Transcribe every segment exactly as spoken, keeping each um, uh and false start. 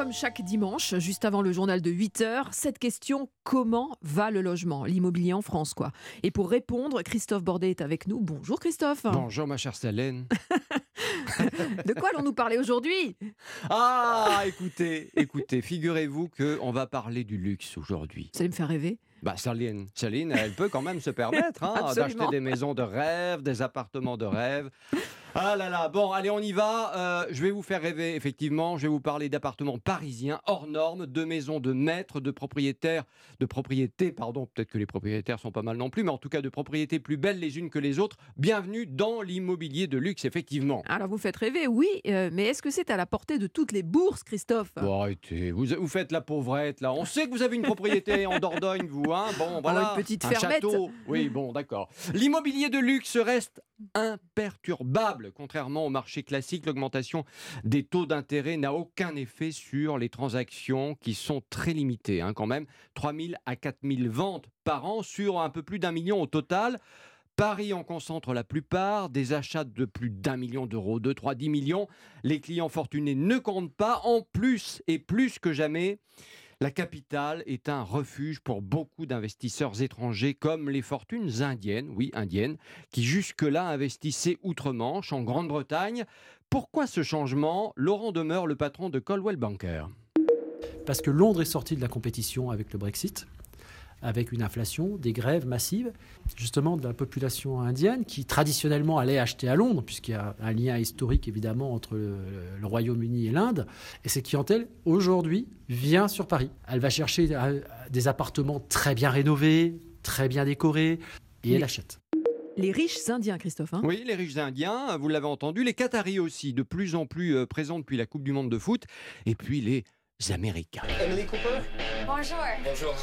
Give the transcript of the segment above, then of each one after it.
comme chaque dimanche, juste avant le journal de huit heures, cette question, comment va le logement, l'immobilier en France quoi. Et pour répondre, Christophe Bordet est avec nous. Bonjour Christophe. Bonjour ma chère Solène. De quoi allons-nous parler aujourd'hui ? Ah, écoutez, écoutez, figurez-vous qu'on va parler du luxe aujourd'hui. Vous allez me faire rêver ? Bah, Saline, Saline, elle peut quand même se permettre hein, d'acheter des maisons de rêve, des appartements de rêve. Ah là là, bon, allez, on y va. Euh, je vais vous faire rêver, effectivement. Je vais vous parler d'appartements parisiens hors normes, de maisons de maîtres, de propriétaires, de propriétés, pardon, peut-être que les propriétaires sont pas mal non plus, mais en tout cas de propriétés plus belles les unes que les autres. Bienvenue dans l'immobilier de luxe, effectivement. Alors vous faites rêver, oui, euh, mais est-ce que c'est à la portée de toutes les bourses, Christophe ? Bon, arrêtez, vous, vous faites la pauvrette, là. On sait que vous avez une propriété en Dordogne, vous, hein. Bon, voilà. Oh, une petite un fermette. château. Oui, bon, d'accord. L'immobilier de luxe reste imperturbable. Contrairement au marché classique, l'augmentation des taux d'intérêt n'a aucun effet sur les transactions qui sont très limitées, hein, quand même. trois mille à quatre mille ventes par an sur un peu plus d'un million au total. Paris en concentre la plupart, des achats de plus d'un million d'euros, deux, trois, dix millions. Les clients fortunés ne comptent pas. En plus, et plus que jamais, la capitale est un refuge pour beaucoup d'investisseurs étrangers comme les fortunes indiennes, oui indiennes, qui jusque-là investissaient outre-Manche, en Grande-Bretagne. Pourquoi ce changement ? Laurent Demeure, le patron de Coldwell Banker. Parce que Londres est sorti de la compétition avec le Brexit, avec une inflation, des grèves massives, justement de la population indienne qui traditionnellement allait acheter à Londres, puisqu'il y a un lien historique évidemment entre le, le Royaume-Uni et l'Inde. Et cette clientèle, aujourd'hui, vient sur Paris. Elle va chercher des appartements très bien rénovés, très bien décorés, et elle achète. Les riches indiens, Christophe. Hein ? Oui, les riches indiens, vous l'avez entendu, les Qataris aussi, de plus en plus euh, présents depuis la Coupe du Monde de foot, et puis les Américains. Emily Cooper ? Bonjour. Bonjour.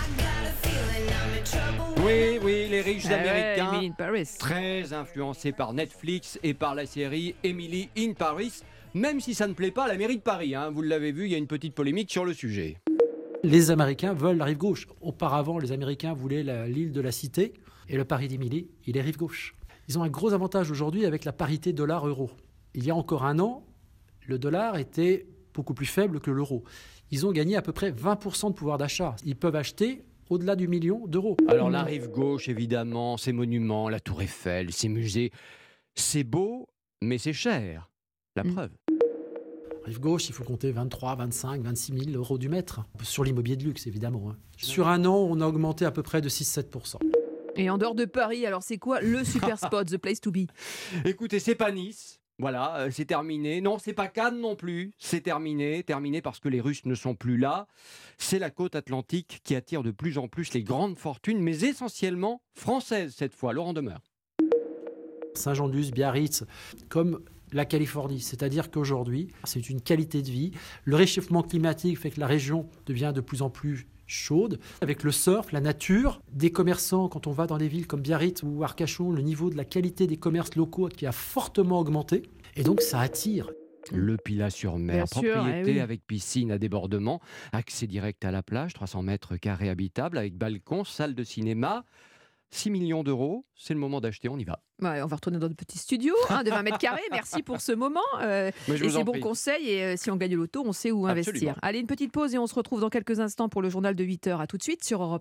Oui, oui, les riches Ah ouais, américains, Emily in Paris. très influencés par Netflix et par la série Emily in Paris, même si ça ne plaît pas à la mairie de Paris. Hein, vous l'avez vu, il y a une petite polémique sur le sujet. Les Américains veulent la rive gauche. Auparavant, les Américains voulaient la, l'île de la Cité, et le Paris d'Émilie, il est rive gauche. Ils ont un gros avantage aujourd'hui avec la parité dollar-euro. Il y a encore un an, le dollar était beaucoup plus faible que l'euro. Ils ont gagné à peu près vingt pour cent de pouvoir d'achat. Ils peuvent acheter au-delà du million d'euros. Alors la rive gauche, évidemment, ces monuments, la Tour Eiffel, ces musées, c'est beau, mais c'est cher. La Mm. preuve. Rive gauche, il faut compter vingt-trois, vingt-cinq, vingt-six mille euros du mètre. Sur l'immobilier de luxe, évidemment. Hein. Sur un an, on a augmenté à peu près de six à sept pour cent. Et en dehors de Paris, alors c'est quoi le super spot, the place to be ? Écoutez, c'est pas Nice. Voilà, euh, c'est terminé. Non, c'est pas Cannes non plus. C'est terminé. Terminé parce que les Russes ne sont plus là. C'est la côte atlantique qui attire de plus en plus les grandes fortunes, mais essentiellement françaises cette fois. Laurent Demeure. Saint-Jean-de-Luz, Biarritz, comme la Californie. C'est-à-dire qu'aujourd'hui, c'est une qualité de vie. Le réchauffement climatique fait que la région devient de plus en plus chaude. Avec le surf, la nature, des commerçants, quand on va dans des villes comme Biarritz ou Arcachon, le niveau de la qualité des commerces locaux qui a fortement augmenté. Et donc, ça attire. Le Pilat-sur-Mer, Bien sûr, propriété eh oui. avec piscine à débordement, accès direct à la plage, trois cents mètres carrés habitables, avec balcon, salle de cinéma. six millions d'euros, c'est le moment d'acheter, on y va. Ouais, on va retourner dans le petit studio hein, de vingt mètres carrés. Merci pour ce moment. Euh, Mais je et vous en ces bons prie. conseils. Et euh, si on gagne le loto, on sait où Absolument. investir. Allez, une petite pause et on se retrouve dans quelques instants pour le journal de huit heures. À tout de suite sur Europe un.